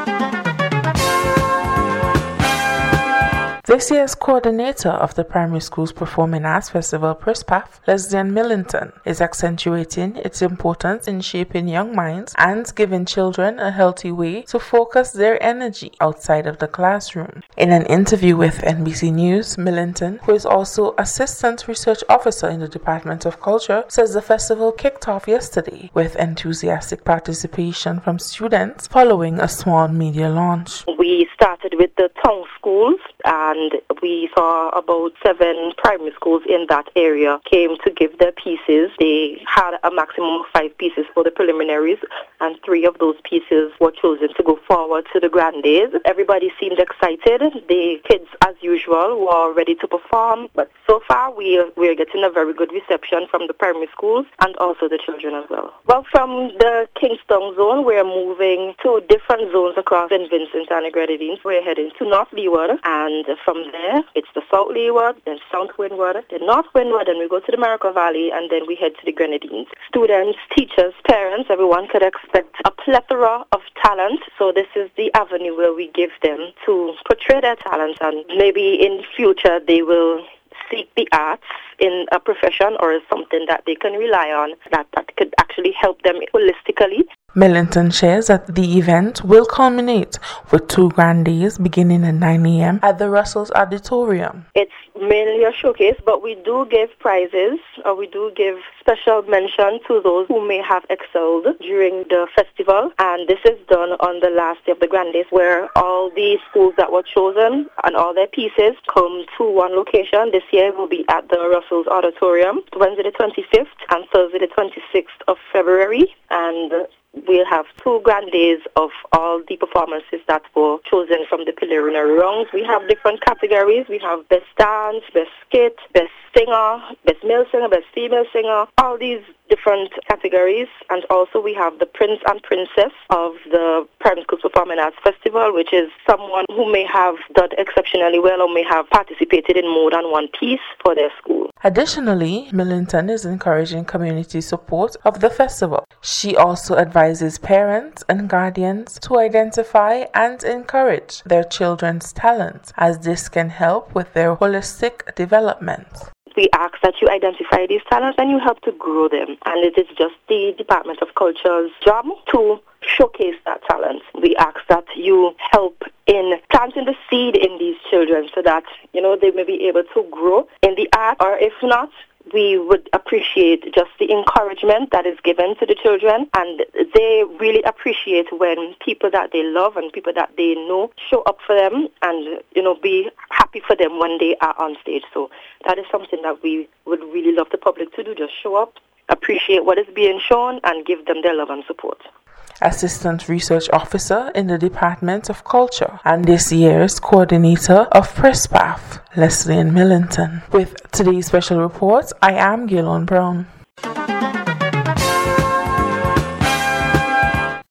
This year's coordinator of the Primary Schools Performing Arts Festival, PRISPAF, Leslian Millington, is accentuating its importance in shaping young minds and giving children a healthy way to focus their energy outside of the classroom. In an interview with NBC News, Millington, who is also Assistant Research Officer in the Department of Culture, says the festival kicked off yesterday with enthusiastic participation from students following a small media launch. We started with the town schools, and we saw about 7 primary schools in that area came to give their pieces. They had a maximum of 5 pieces for the preliminaries, and 3 of those pieces were chosen to go forward to the grand days. Everybody seemed excited. The kids, as usual, were ready to perform, but so far we are getting a very good reception from the primary schools and also the children as well. Well, from the Kingston zone, we're moving to different zones across St. Vincent and the Grenadines. We're heading to North Leeward, and from there, it's the South Leeward, then South Windward, then North Windward, then we go to the Marico Valley, and then we head to the Grenadines. Students, teachers, parents, everyone could expect a plethora of talent, so this is the avenue where we give them to portray their talents, and maybe in future they will seek the arts in a profession or something that they can rely on that could actually help them holistically. Millington shares that the event will culminate with 2 grand days beginning at 9 a.m. at the Russell's Auditorium. It's mainly a showcase, but we do give prizes, or we do give special mention to those who may have excelled during the festival, and this is done on the last day of the grand days, where all the schools that were chosen and all their pieces come to one location. This year will be at the Russell's Auditorium, Wednesday the 25th and Thursday the 26th of February, and we'll have 2 grand days of all the performances that were chosen from the preliminary rounds. We have different categories. We have best dance, best skit, best singer, best male singer, best female singer, all these different categories. And also we have the prince and princess of the Primary Schools Performing Arts Festival, which is someone who may have done exceptionally well or may have participated in more than one piece for their school. Additionally, Millington is encouraging community support of the festival. She also advises parents and guardians to identify and encourage their children's talents, as this can help with their holistic development. We ask that you identify these talents and you help to grow them. And it is just the Department of Culture's job to showcase that talent. We ask that you help in planting the seed in these children so that, they may be able to grow in the art, or if not, we would appreciate just the encouragement that is given to the children, and they really appreciate when people that they love and people that they know show up for them and, be happy for them when they are on stage. So that is something that we would really love the public to do, just show up, appreciate what is being shown, and give them their love and support. Assistant Research Officer in the Department of Culture and this year's coordinator of PRISPAF, Leslian Millington. With today's special report, I am Gilon Brown.